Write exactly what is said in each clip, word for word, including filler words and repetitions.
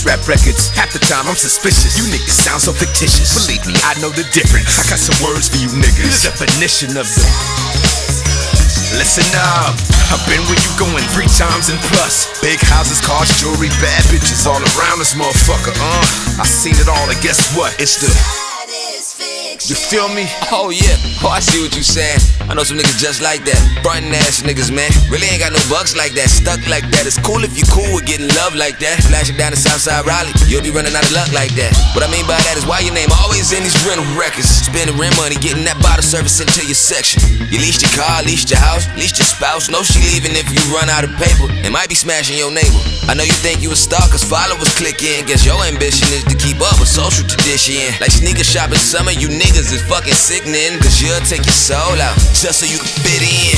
these rap records. Half the time I'm suspicious. You niggas sound so fictitious. Believe me, I know the difference. I got some words for you niggas. The definition of the listen up, I've been where you going three times and plus. Big houses, cars, jewelry, bad bitches all around this motherfucker. Uh, I seen it all and guess what? It's the you feel me? Oh yeah, oh I see what you saying. I know some niggas just like that. Frontin' ass niggas, man. Really ain't got no bucks like that. Stuck like that. It's cool if you cool with getting love like that. Flashing down the Southside Raleigh, you'll be running out of luck like that. What I mean by that is why your name always in these rental records. Spending rent money, getting that bottle service into your section. You leased your car, leased your house, leased your spouse. No, she leaving if you run out of paper. It might be smashing your neighbor. I know you think you a star cause followers click in. Guess your ambition is to keep up with social tradition. Like sneaker shopping summer, you niggas is fucking sickening. Cause you'll take your soul out just so you can fit in.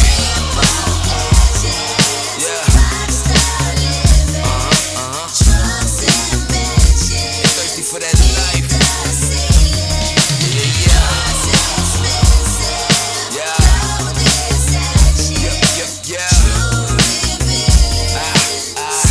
Yeah. Uh-huh, uh-huh. Thirsty for that life. Yeah, yeah. Yeah. Yeah, yeah, yeah. Ah, ah.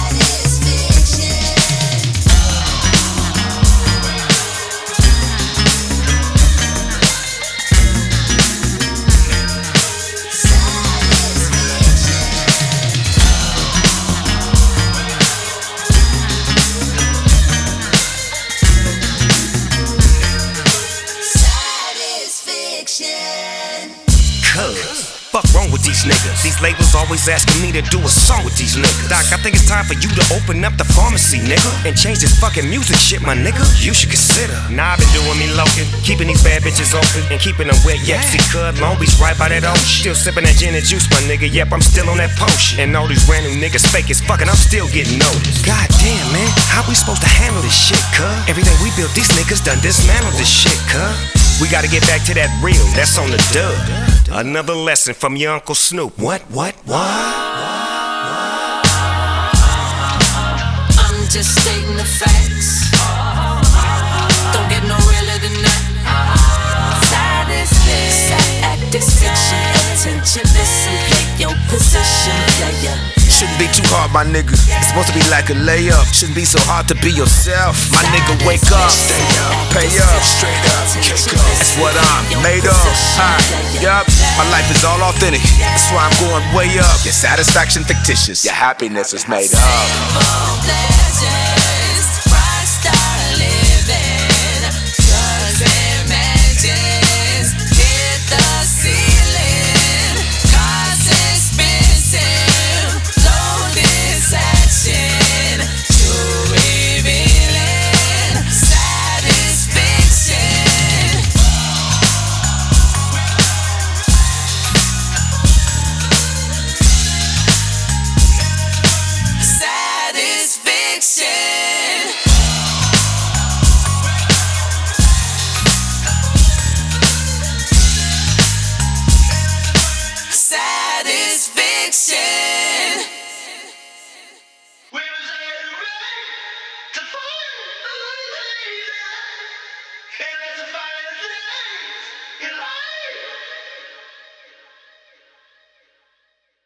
Cuz, fuck wrong with these niggas. These labels always asking me to do a song with these niggas. Doc, I think it's time for you to open up the pharmacy, nigga, and change this fucking music shit, my nigga. You should consider. Nah, I been doing me loking, keeping these bad bitches open, and keeping them wet. Yep, see, cuz, Long Beach right by that ocean. Still sipping that gin and juice, my nigga. Yep, I'm still on that potion. And all these random niggas fake as fucking, I'm still getting noticed. God damn, man, how we supposed to handle this shit, cuz? Everything we built, these niggas done dismantled this shit, cuz. We gotta get back to that real, that's on the dub. Another lesson from your Uncle Snoop. What, what, what? I'm just stating the facts. Don't get no realer than that. Satisfaction, acting fiction. Attention, listen, play your position, player. Shouldn't be too hard, my nigga. It's supposed to be like a layup. Shouldn't be so hard to be yourself. My nigga, wake up, stay up, pay up, straight up, kick up. That's what I'm made of. Hi, yup. My life is all authentic. That's why I'm going way up. Your satisfaction fictitious. Your happiness is made up. To find the